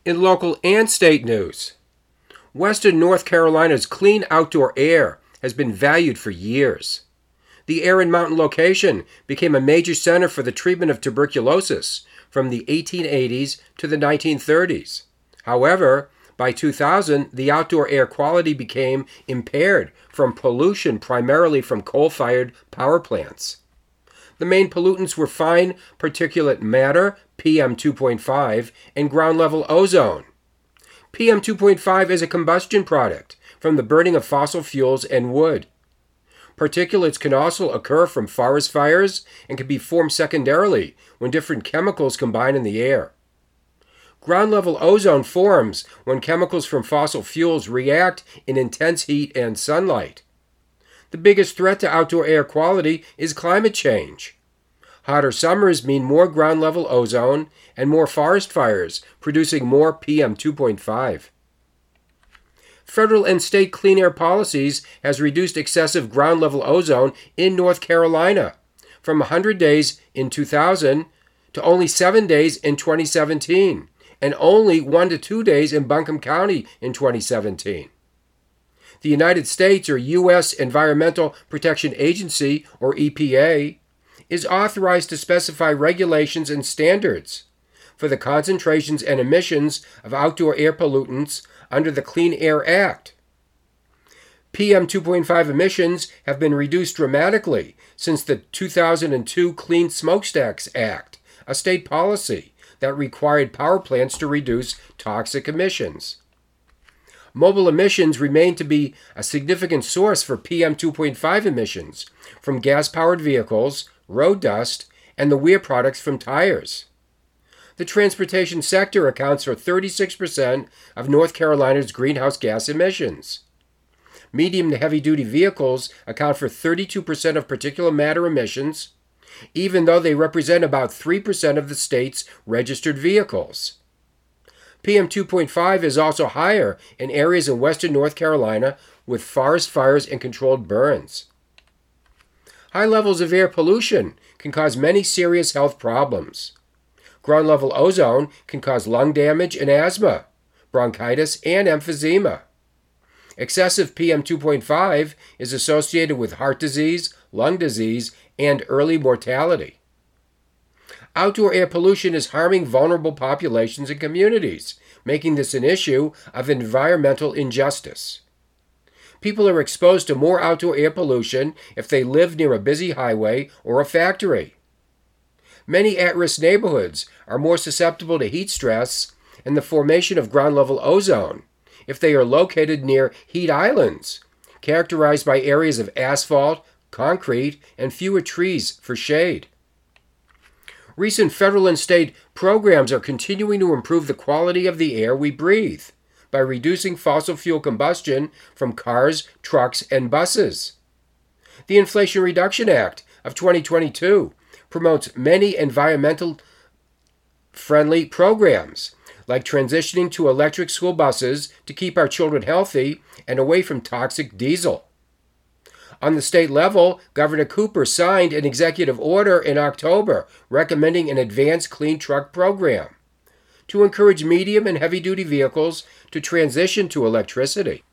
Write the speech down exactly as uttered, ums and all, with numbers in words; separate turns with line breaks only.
In local and state news, Western North Carolina's clean outdoor air has been valued for years. The Erin Mountain location became a major center for the treatment of tuberculosis from the eighteen eighties to the nineteen thirties. However, by two thousand, the outdoor air quality became impaired from pollution primarily from coal-fired power plants. The main pollutants were fine particulate matter, P M two point five, and ground-level ozone. P M two point five is a combustion product from the burning of fossil fuels and wood. Particulates can also occur from forest fires and can be formed secondarily when different chemicals combine in the air. Ground-level ozone forms when chemicals from fossil fuels react in intense heat and sunlight. The biggest threat to outdoor air quality is climate change. Hotter summers mean more ground-level ozone and more forest fires, producing more P M two point five. Federal and state clean air policies has reduced excessive ground-level ozone in North Carolina from one hundred days in two thousand to only seven days in twenty seventeen, and only one to two days in Buncombe County in twenty seventeen. The United States, or U S Environmental Protection Agency, or E P A, is authorized to specify regulations and standards for the concentrations and emissions of outdoor air pollutants under the Clean Air Act. P M two point five emissions have been reduced dramatically since the two thousand two Clean Smokestacks Act, a state policy that required power plants to reduce toxic emissions. Mobile emissions remain to be a significant source for P M two point five emissions from gas-powered vehicles, road dust, and the wear products from tires. The transportation sector accounts for thirty-six percent of North Carolina's greenhouse gas emissions. Medium to heavy-duty vehicles account for thirty-two percent of particulate matter emissions, even though they represent about three percent of the state's registered vehicles. P M two point five is also higher in areas in western North Carolina with forest fires and controlled burns. High levels of air pollution can cause many serious health problems. Ground-level ozone can cause lung damage and asthma, bronchitis, and emphysema. Excessive P M two point five is associated with heart disease, lung disease, and early mortality. Outdoor air pollution is harming vulnerable populations and communities, making this an issue of environmental injustice. People are exposed to more outdoor air pollution if they live near a busy highway or a factory. Many at-risk neighborhoods are more susceptible to heat stress and the formation of ground-level ozone if they are located near heat islands, characterized by areas of asphalt, concrete, and fewer trees for shade. Recent federal and state programs are continuing to improve the quality of the air we breathe by reducing fossil fuel combustion from cars, trucks, and buses. The Inflation Reduction Act of twenty twenty-two promotes many environmental-friendly programs, like transitioning to electric school buses to keep our children healthy and away from toxic diesel. On the state level, Governor Cooper signed an executive order in October recommending an advanced clean truck program to encourage medium and heavy-duty vehicles to transition to electricity.